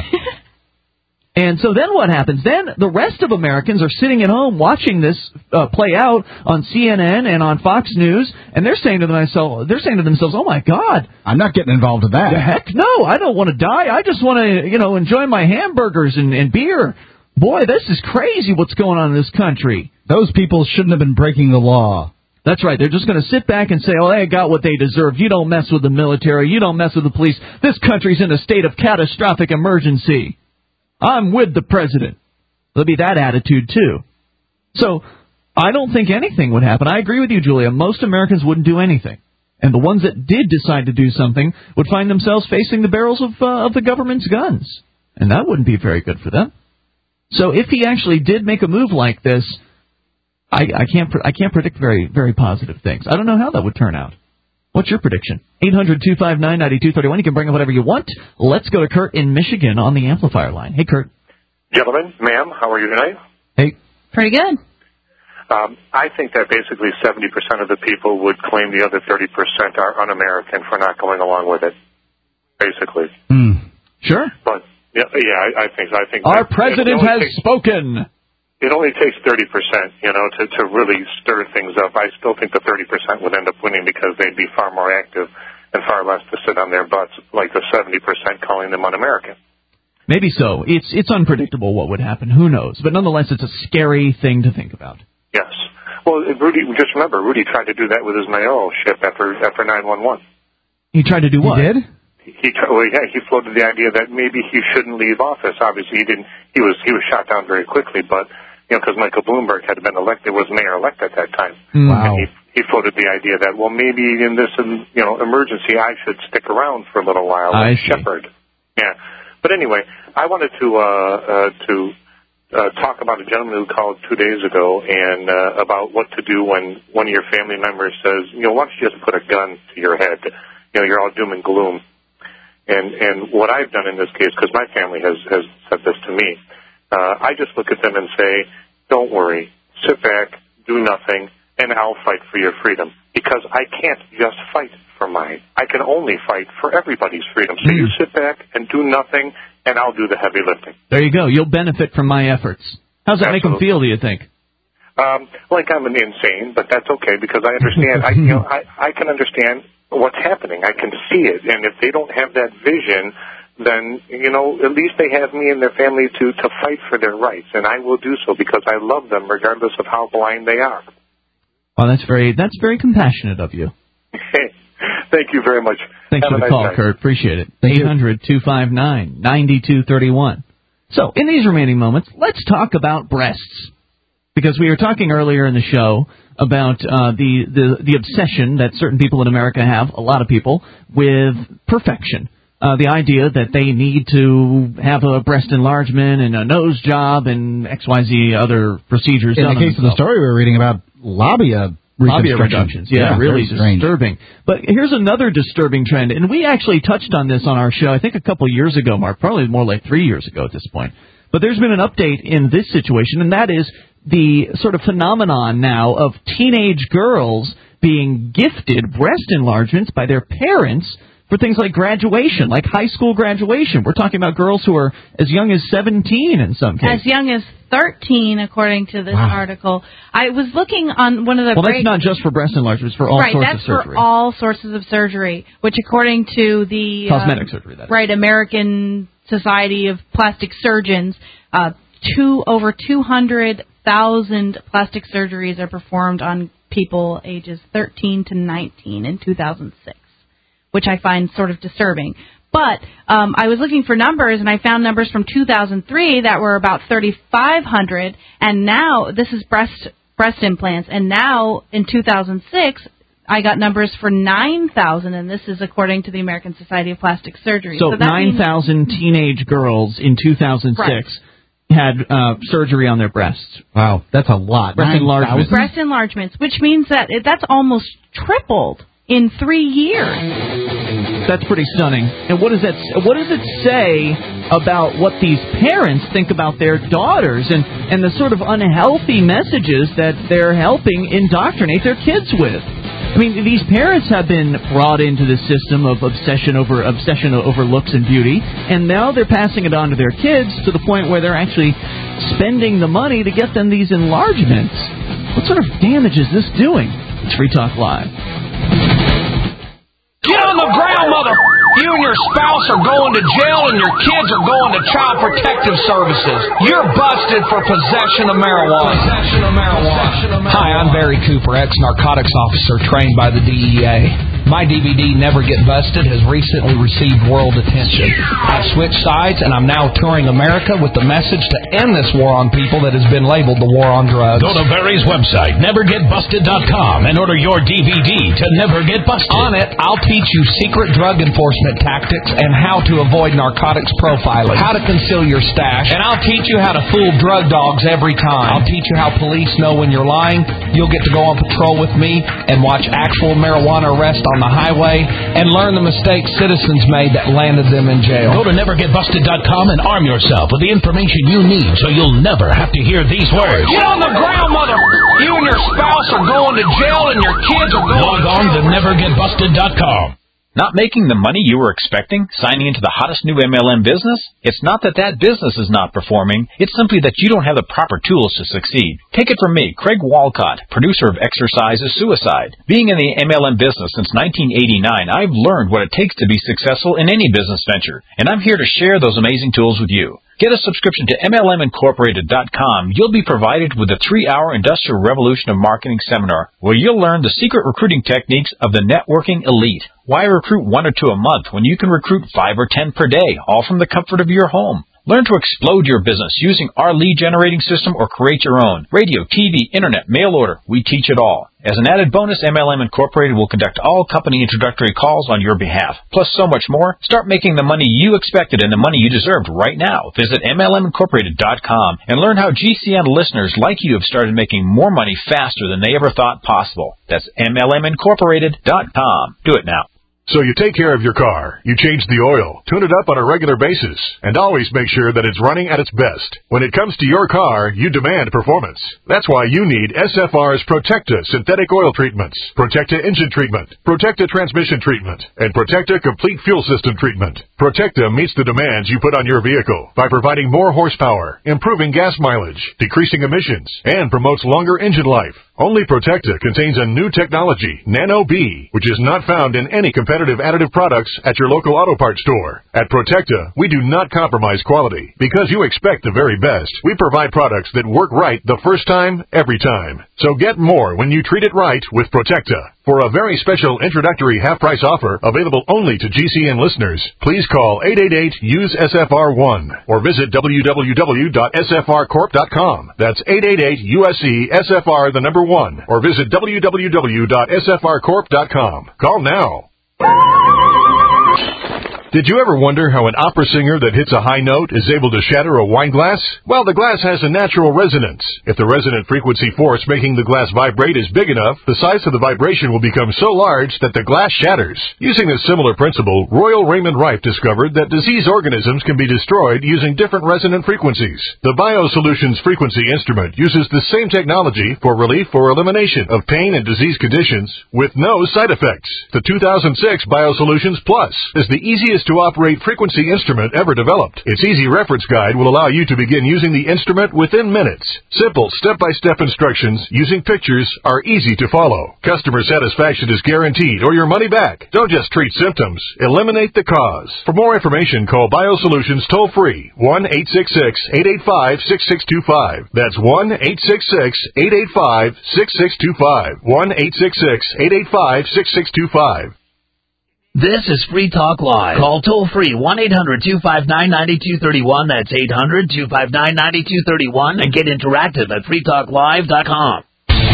And so then what happens? Then the rest of Americans are sitting at home watching this uh, play out on C N N and on Fox News, and they're saying to themselves, they're saying to themselves, "Oh my God, I'm not getting involved in that. The heck no! I don't want to die. I just want to, you know, enjoy my hamburgers and, and beer. Boy, this is crazy. What's going on in this country? Those people shouldn't have been breaking the law." That's right. They're just going to sit back and say, "Oh, they got what they deserve. You don't mess with the military. You don't mess with the police. This country's in a state of catastrophic emergency. I'm with the president." There'll be that attitude, too. So I don't think anything would happen. I agree with you, Julia. Most Americans wouldn't do anything. And the ones that did decide to do something would find themselves facing the barrels of, uh, of the government's guns. And that wouldn't be very good for them. So if he actually did make a move like this, I, I can't I can't predict very, very positive things. I don't know how that would turn out. What's your prediction? eight hundred two five nine nine two three one. You can bring up whatever you want. Let's go to Kurt in Michigan on the amplifier line. Hey, Kurt. Gentlemen, ma'am, how are you tonight? Hey. Pretty good. Um, I think that basically seventy percent of the people would claim the other thirty percent are un-American for not going along with it, basically. Mm. Sure. But, yeah, yeah I, I think I think Our that, president you know, has takes, spoken. It only takes thirty percent, you know, to, to really stir things up. I still think the thirty percent would end up winning because they'd be far more active and far less to sit on their butts like the seventy percent calling them un-American. Maybe so. It's it's unpredictable what would happen. Who knows? But nonetheless, it's a scary thing to think about. Yes. Well, Rudy, just remember, Rudy tried to do that with his mayoral ship after after nine one one. He tried to do what? He did? He well, yeah, he floated the idea that maybe he shouldn't leave office. Obviously, he didn't. He was he was shot down very quickly, but you know, because Michael Bloomberg had been elected, was mayor-elect at that time. Wow. And he, he floated the idea that, well, maybe in this, you know, emergency, I should stick around for a little while I and see. shepherd. Yeah. But anyway, I wanted to, uh, uh, to, uh, talk about a gentleman who called two days ago and, uh, about what to do when one of your family members says, you know, why don't you just put a gun to your head? You know, you're all doom and gloom. And, and what I've done in this case, because my family has, has said this to me, Uh, I just look at them and say, don't worry, sit back, do nothing, and I'll fight for your freedom. Because I can't just fight for mine. I can only fight for everybody's freedom. So mm. you sit back and do nothing, and I'll do the heavy lifting. There you go. You'll benefit from my efforts. How's that Absolutely. make them feel, do you think? Um, like I'm an insane, but that's okay because I understand. I, you know, I, I can understand what's happening. I can see it. And if they don't have that vision, then, you know, at least they have me and their family to, to fight for their rights. And I will do so because I love them regardless of how blind they are. Well, that's very that's very compassionate of you. Thank you very much. Thanks Have for the a nice call, night. Kurt. Appreciate it. Thank eight hundred two five nine nine two three one. So, in these remaining moments, let's talk about breasts. Because we were talking earlier in the show about uh, the, the, the obsession that certain people in America have, a lot of people, with perfection. Uh, the idea that they need to have a breast enlargement and a nose job and X Y Z other procedures In done the case of the story we were reading about, labia Labia reductions, yeah, yeah really strange. disturbing. But here's another disturbing trend, and we actually touched on this on our show, I think a couple years ago, Mark, probably more like three years ago at this point. But there's been an update in this situation, and that is the sort of phenomenon now of teenage girls being gifted breast enlargements by their parents for things like graduation, like high school graduation. We're talking about girls who are as young as seventeen in some cases. As young as thirteen, according to this Wow. article. I was looking on one of the... Well, break- that's not just for breast enlargements, for all right, sorts that's of surgery. for all sources of surgery, which according to the... Cosmetic uh, surgery, that is. Right, American Society of Plastic Surgeons, uh, two over two hundred thousand plastic surgeries are performed on people ages thirteen to nineteen in two thousand six, which I find sort of disturbing. But um, I was looking for numbers, and I found numbers from two thousand three that were about thirty-five hundred, and now, this is breast breast implants, and now in two thousand six, I got numbers for nine thousand, and this is according to the American Society of Plastic Surgery. So, that nine thousand means- teenage girls in two thousand six Right. had uh, surgery on their breasts. Wow, that's a lot. Breast enlargements. breast enlargements, which means that it, that's almost tripled in three years. That's pretty stunning. And what does that what does it say about what these parents think about their daughters and, and the sort of unhealthy messages that they're helping indoctrinate their kids with? I mean, these parents have been brought into this system of obsession over obsession over looks and beauty, and now they're passing it on to their kids to the point where they're actually spending the money to get them these enlargements. What sort of damage is this doing? It's Free Talk Live. Get on the ground, mother! You and your spouse are going to jail and your kids are going to Child Protective Services. You're busted for possession of marijuana. Possession of marijuana. Hi, I'm Barry Cooper, ex-narcotics officer trained by the D E A. My D V D, Never Get Busted, has recently received world attention. I've switched sides, and I'm now touring America with the message to end this war on people that has been labeled the war on drugs. Go to Barry's website, never get busted dot com, and order your D V D to Never Get Busted. On it, I'll teach you secret drug enforcement tactics and how to avoid narcotics profiling, how to conceal your stash, and I'll teach you how to fool drug dogs every time. I'll teach you how police know when you're lying. You'll get to go on patrol with me and watch actual marijuana arrests on the highway and learn the mistakes citizens made that landed them in jail. Go to never get busted dot com and arm yourself with the information you need so you'll never have to hear these words. Get on the ground, mother! You and your spouse are going to jail and your kids are going Log to on jail. to never get busted dot com. Not making the money you were expecting, signing into the hottest new M L M business? It's not that that business is not performing, it's simply that you don't have the proper tools to succeed. Take it from me, Craig Walcott, producer of Exercise is Suicide. Being in the M L M business since nineteen eighty-nine, I've learned what it takes to be successful in any business venture, and I'm here to share those amazing tools with you. Get a subscription to M L M Incorporated dot com. You'll be provided with a three-hour Industrial Revolution of Marketing seminar where you'll learn the secret recruiting techniques of the networking elite. Why recruit one or two a month when you can recruit five or ten per day, all from the comfort of your home? Learn to explode your business using our lead generating system or create your own. Radio, T V, internet, mail order, we teach it all. As an added bonus, M L M Incorporated will conduct all company introductory calls on your behalf. Plus so much more. Start making the money you expected and the money you deserved right now. Visit M L M Incorporated dot com and learn how G C N listeners like you have started making more money faster than they ever thought possible. That's M L M Incorporated dot com. Do it now. So you take care of your car, you change the oil, tune it up on a regular basis, and always make sure that it's running at its best. When it comes to your car, you demand performance. That's why you need S F R's Protecta synthetic oil treatments, Protecta engine treatment, Protecta transmission treatment, and Protecta complete fuel system treatment. Protecta meets the demands you put on your vehicle by providing more horsepower, improving gas mileage, decreasing emissions, and promotes longer engine life. Only Protecta contains a new technology, Nano B, which is not found in any competitive additive products at your local auto parts store. At Protecta, we do not compromise quality. Because you expect the very best, we provide products that work right the first time, every time. So get more when you treat it right with Protecta. For a very special introductory half-price offer available only to G C N listeners, please call eight eight eight, U S E S F R one or visit w w w dot s f r corp dot com. That's eight eight eight, U S E S F R, the number one, or visit w w w dot s f r corp dot com. Call now. Did you ever wonder how an opera singer that hits a high note is able to shatter a wine glass? Well, the glass has a natural resonance. If the resonant frequency force making the glass vibrate is big enough, the size of the vibration will become so large that the glass shatters. Using a similar principle, Royal Raymond Rife discovered that disease organisms can be destroyed using different resonant frequencies. The BioSolutions frequency instrument uses the same technology for relief or elimination of pain and disease conditions with no side effects. The two thousand six BioSolutions Plus is the easiest to operate frequency instrument ever developed. Its easy reference guide will allow you to begin using the instrument within minutes. Simple step-by-step instructions using pictures are easy to follow. Customer satisfaction is guaranteed or your money back. Don't just treat symptoms, eliminate the cause. For more information, call BioSolutions toll-free, one eight six six, eight eight five, six six two five. That's one eight six six, eight eight five, six six two five. one eight six six, eight eight five, six six two five. This is Free Talk Live. Call toll-free one eight hundred, two five nine, nine two three one. That's eight hundred, two five nine, nine two three one. And get interactive at free talk live dot com.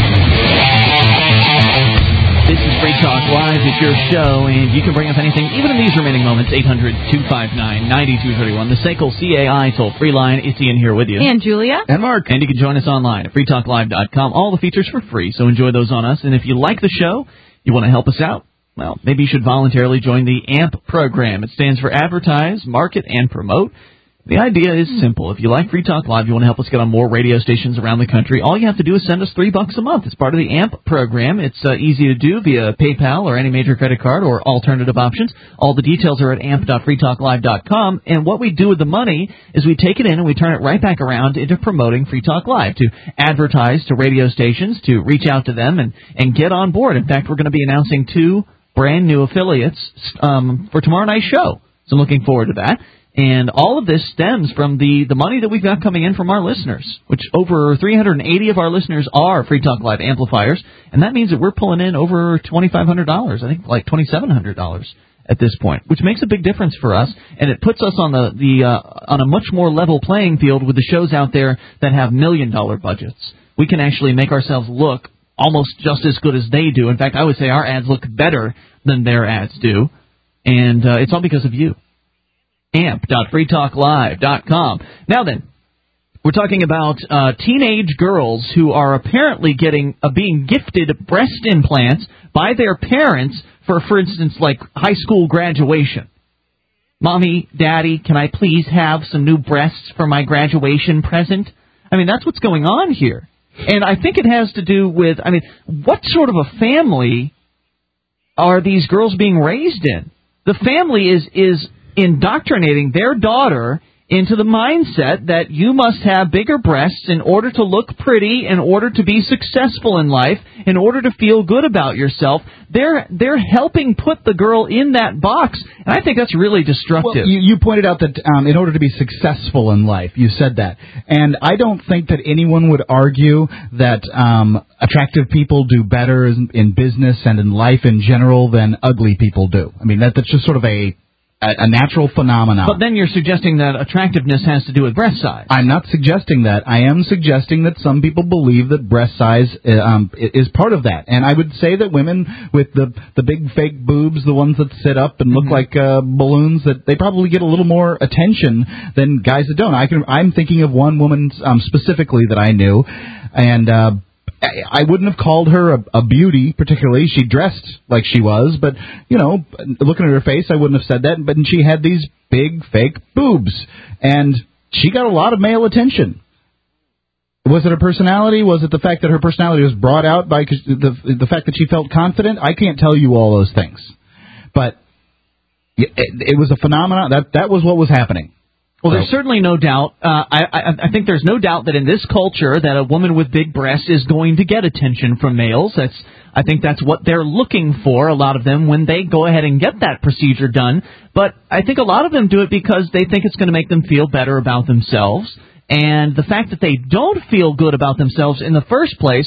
This is Free Talk Live. It's your show, and you can bring up anything, even in these remaining moments. eight hundred, two five nine, nine two three one. The S A C L C A I toll-free line. It's Ian here with you. And Julia. And Mark. And you can join us online at free talk live dot com. All the features for free, so enjoy those on us. And if you like the show, you want to help us out, well, maybe you should voluntarily join the A M P program. It stands for Advertise, Market, and Promote. The idea is simple. If you like Free Talk Live, you want to help us get on more radio stations around the country, all you have to do is send us three bucks a month. It's part of the A M P program. It's uh, easy to do via PayPal or any major credit card or alternative options. All the details are at amp dot free talk live dot com. And what we do with the money is we take it in and we turn it right back around into promoting Free Talk Live, to advertise to radio stations, to reach out to them and, and get on board. In fact, we're going to be announcing two brand new affiliates um, for tomorrow night's show. So I'm looking forward to that. And all of this stems from the, the money that we've got coming in from our listeners, which over three hundred eighty of our listeners are Free Talk Live amplifiers. And that means that we're pulling in over twenty-five hundred dollars, I think like twenty-seven hundred dollars at this point, which makes a big difference for us. And it puts us on the, the uh, on a much more level playing field with the shows out there that have million-dollar budgets. We can actually make ourselves look almost just as good as they do. In fact, I would say our ads look better than their ads do. And uh, it's all because of you. amp dot free talk live dot com. Now then, we're talking about uh, teenage girls who are apparently getting uh, being gifted breast implants by their parents for, for instance, like high school graduation. Mommy, Daddy, can I please have some new breasts for my graduation present? I mean, that's what's going on here. And I think it has to do with, I mean, what sort of a family are these girls being raised in? The family is is indoctrinating their daughter into the mindset that you must have bigger breasts in order to look pretty, in order to be successful in life, in order to feel good about yourself. They're they're helping put the girl in that box, and I think that's really destructive. Well, you, you pointed out that um, in order to be successful in life, you said that, and I don't think that anyone would argue that um, attractive people do better in, in business and in life in general than ugly people do. I mean, that that's just sort of a a natural phenomenon. But then you're suggesting that attractiveness has to do with breast size. I'm not suggesting that. I am suggesting that some people believe that breast size um, is part of that. And I would say that women with the the big fake boobs, the ones that sit up and look mm-hmm. like uh, balloons, that they probably get a little more attention than guys that don't. I can. I'm thinking of one woman um, specifically that I knew, and uh, I wouldn't have called her a, a beauty, particularly. She dressed like she was, but, you know, looking at her face, I wouldn't have said that. But she had these big, fake boobs, and she got a lot of male attention. Was it her personality? Was it the fact that her personality was brought out by the, the fact that she felt confident? I can't tell you all those things. But it, it was a phenomenon. That, that was what was happening. Well, there's certainly no doubt. Uh, I, I, I think there's no doubt that in this culture that a woman with big breasts is going to get attention from males. That's, I think that's what they're looking for, a lot of them, when they go ahead and get that procedure done. But I think a lot of them do it because they think it's going to make them feel better about themselves. And the fact that they don't feel good about themselves in the first place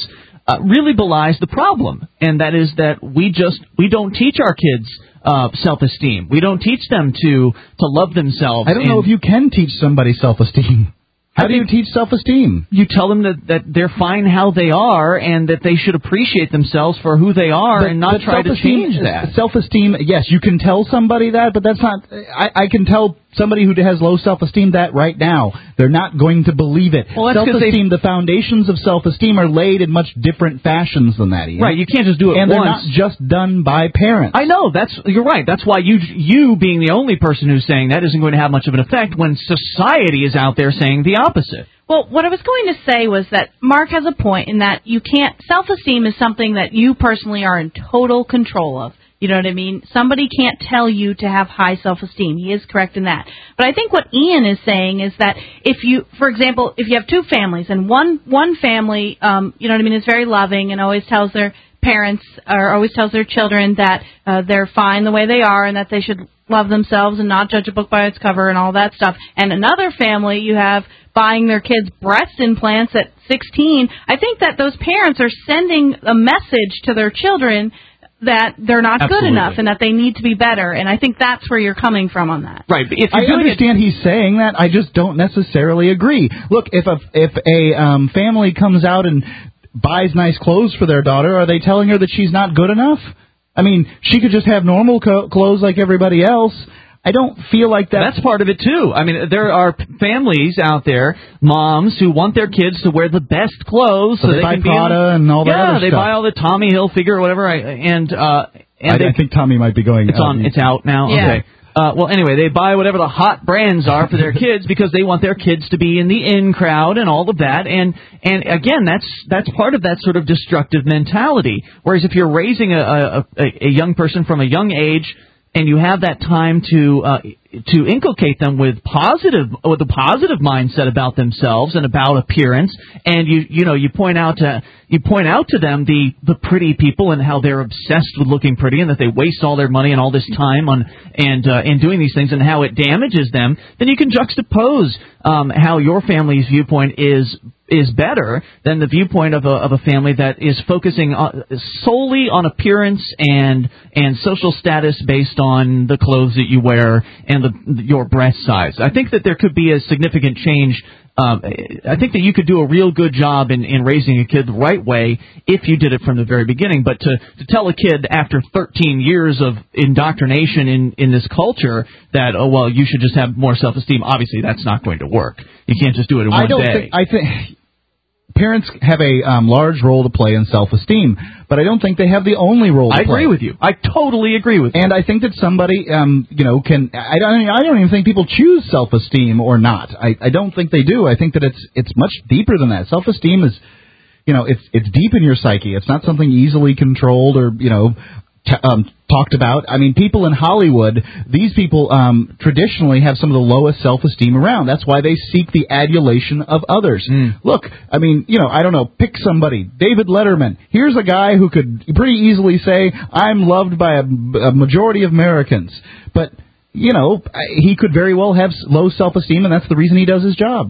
uh, really belies the problem, and that is that we just we don't teach our kids uh, self-esteem. We don't teach them to to love themselves. I don't know if you can teach somebody self-esteem. How do you teach self-esteem? You tell them that, that they're fine how they are and that they should appreciate themselves for who they are but, and not try to change that. Self-esteem, yes, you can tell somebody that, but that's not... I, I can tell somebody who has low self-esteem that right now. They're not going to believe it. Well, self-esteem, the foundations of self-esteem are laid in much different fashions than that, Ian. Right, you can't just do it and once. And they're not just done by parents. I know, that's you're right. That's why you, you being the only person who's saying that isn't going to have much of an effect when society is out there saying the opposite. Well, what I was going to say was that Mark has a point in that you can't, self-esteem is something that you personally are in total control of. You know what I mean? Somebody can't tell you to have high self-esteem. He is correct in that. But I think what Ian is saying is that if you, for example, if you have two families and one, one family, um, you know what I mean, is very loving and always tells their parents or always tells their children that uh, they're fine the way they are and that they should love themselves and not judge a book by its cover and all that stuff. And another family, you have buying their kids breast implants at sixteen. I think that those parents are sending a message to their children that they're not Absolutely. good enough and that they need to be better. And I think that's where you're coming from on that. Right. If I understand he's saying that. I just don't necessarily agree. Look, if a, if a um, family comes out and buys nice clothes for their daughter, are they telling her that she's not good enough? I mean, she could just have normal co- clothes like everybody else. I don't feel like that. That's part of it, too. I mean, there are families out there, moms, who want their kids to wear the best clothes so, so they, they buy can Prada be... and all that yeah, other they stuff. buy all the Tommy Hilfiger or whatever. I, and uh, and I, they, I think Tommy might be going... It's uh, on. It's out now? Yeah. Okay. Uh, well, anyway, they buy whatever the hot brands are for their kids because they want their kids to be in the in crowd and all of that. And and again, that's that's part of that sort of destructive mentality. Whereas if you're raising a a, a young person from a young age and you have that time to uh, to inculcate them with positive with a positive mindset about themselves and about appearance, and you you know you point out to you point out to them the the pretty people and how they're obsessed with looking pretty and that they waste all their money and all this time on and uh, in doing these things and how it damages them, then you can juxtapose um, how your family's viewpoint is is better than the viewpoint of a of a family that is focusing on, solely on appearance and and social status based on the clothes that you wear and the, your breast size. I think that there could be a significant change. Um, I think that you could do a real good job in, in raising a kid the right way if you did it from the very beginning. But to, to tell a kid after thirteen years of indoctrination in, in this culture that, oh, well, you should just have more self-esteem, obviously that's not going to work. You can't just do it in one I don't day. Think, I think parents have a um, large role to play in self-esteem, but I don't think they have the only role to I play. agree with you. I totally agree with you. And I think that somebody, um, you know, can. I don't. I don't even think people choose self-esteem or not. I, I don't think they do. I think that it's it's much deeper than that. Self-esteem is, you know, it's it's deep in your psyche. It's not something easily controlled or you know. T- um, talked about. I mean, people in Hollywood, these people um, traditionally have some of the lowest self-esteem around. That's why they seek the adulation of others. Mm. Look, I mean, you know, I don't know, pick somebody. David Letterman. Here's a guy who could pretty easily say, I'm loved by a, a majority of Americans. But, you know, he could very well have low self-esteem, and that's the reason he does his job.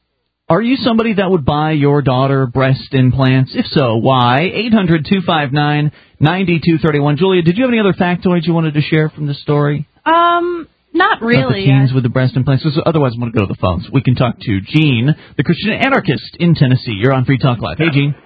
Are you somebody that would buy your daughter breast implants? If so, why? eight hundred two five nine nine two three one. Julia, did you have any other factoids you wanted to share from this story? Um, not really. About the teens with the breast implants. So otherwise, I'm going to go to the phones. We can talk to Gene, the Christian anarchist in Tennessee. You're on Free Talk Live. Hey, Gene.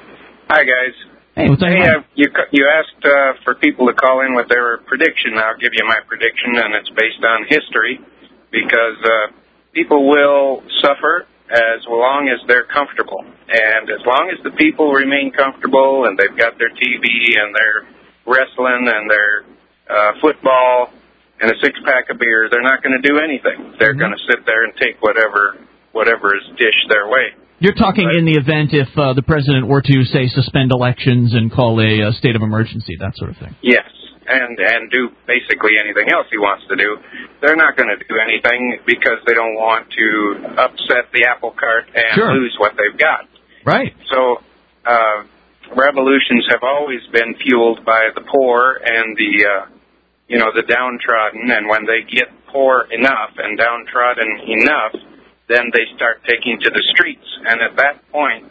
Hi, guys. Hey, what's on your Hey, mind? uh, you you asked uh, for people to call in with their prediction. I'll give you my prediction, and it's based on history, because uh, people will suffer as long as they're comfortable. And as long as the people remain comfortable and they've got their T V and their wrestling and their uh, football and a six-pack of beer, they're not going to do anything. They're mm-hmm. going to sit there and take whatever whatever is dished their way. You're talking but, in the event if uh, the president were to, say, suspend elections and call a uh, state of emergency, that sort of thing. Yes. And and do basically anything else he wants to do. They're not going to do anything because they don't want to upset the apple cart and sure. lose what they've got. Right. So uh, revolutions have always been fueled by the poor and the uh, you know the downtrodden. And when they get poor enough and downtrodden enough, then they start taking to the streets. And at that point,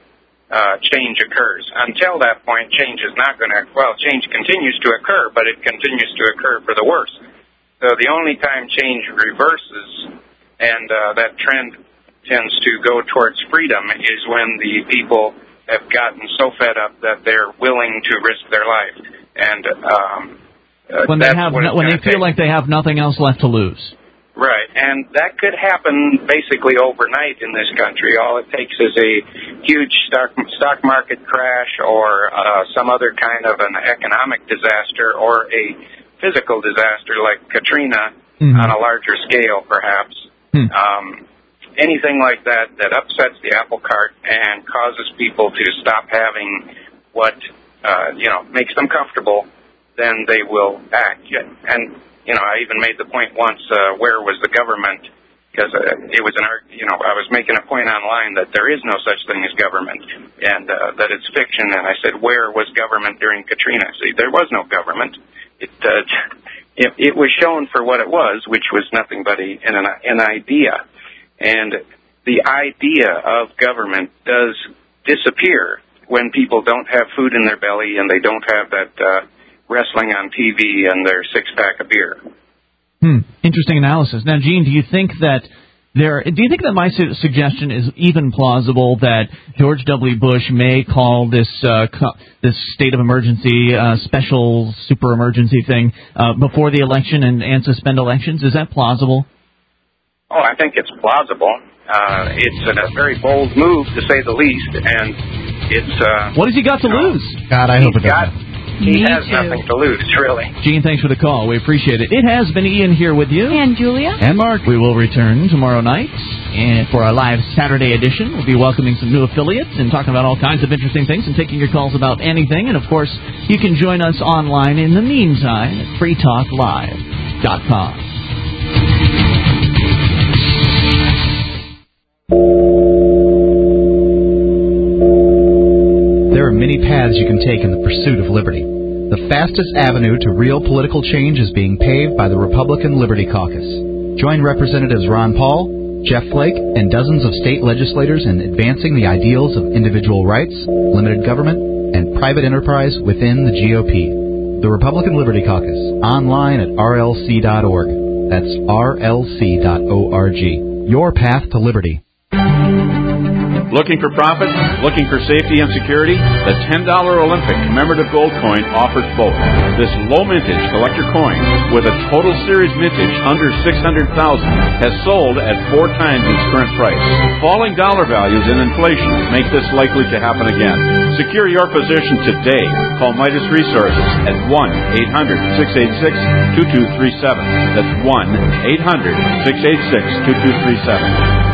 uh, change occurs. Until that point, change is not going to, well, change continues to occur, but it continues to occur for the worse. So the only time change reverses and uh, that trend tends to go towards freedom is when the people have gotten so fed up that they're willing to risk their life. And um, uh, when they have, no, when they feel take. like they have nothing else left to lose. Right, and that could happen basically overnight in this country. All it takes is a huge stock, stock market crash or uh, some other kind of an economic disaster or a physical disaster like Katrina mm-hmm. on a larger scale, perhaps. Hmm. Um, anything like that that upsets the apple cart and causes people to stop having what, uh, you know, makes them comfortable, then they will act. And you know, I even made the point once, uh, where was the government? Because uh, it was an, you know, I was making a point online that there is no such thing as government and uh, that it's fiction. And I said, where was government during Katrina? See, there was no government. It, uh, it, it was shown for what it was, which was nothing but a, an, an idea. And the idea of government does disappear when people don't have food in their belly and they don't have that, uh, wrestling on T V and their six-pack of beer. Hmm. Interesting analysis. Now, Gene, do you think that there? Do you think that my su- suggestion is even plausible that George W. Bush may call this uh, co- this state of emergency, uh, special super emergency thing uh, before the election and, and suspend elections? Is that plausible? Oh, I think it's plausible. Uh, it's a very bold move, to say the least, and it's. Uh, what has he got to lose? God, I hope it doesn't. He Me has too. nothing to lose, really. Gene, thanks for the call. We appreciate it. It has been Ian here with you. And Julia. And Mark. We will return tomorrow night. And for our live Saturday edition, we'll be welcoming some new affiliates and talking about all kinds of interesting things and taking your calls about anything. And, of course, you can join us online in the meantime at free talk live dot com. There are many paths you can take in the pursuit of liberty. The fastest avenue to real political change is being paved by the Republican Liberty Caucus. Join Representatives Ron Paul, Jeff Flake, and dozens of state legislators in advancing the ideals of individual rights, limited government, and private enterprise within the G O P. The Republican Liberty Caucus, online at R L C dot org. That's R L C dot org. Your path to liberty. Looking for profit? Looking for safety and security? The ten dollar Olympic commemorative gold coin offers both. This low mintage collector coin with a total series mintage under six hundred thousand has sold at four times its current price. Falling dollar values and inflation make this likely to happen again. Secure your position today. Call Midas Resources at one eight hundred six eight six two two three seven. That's one eight hundred six eight six two two three seven.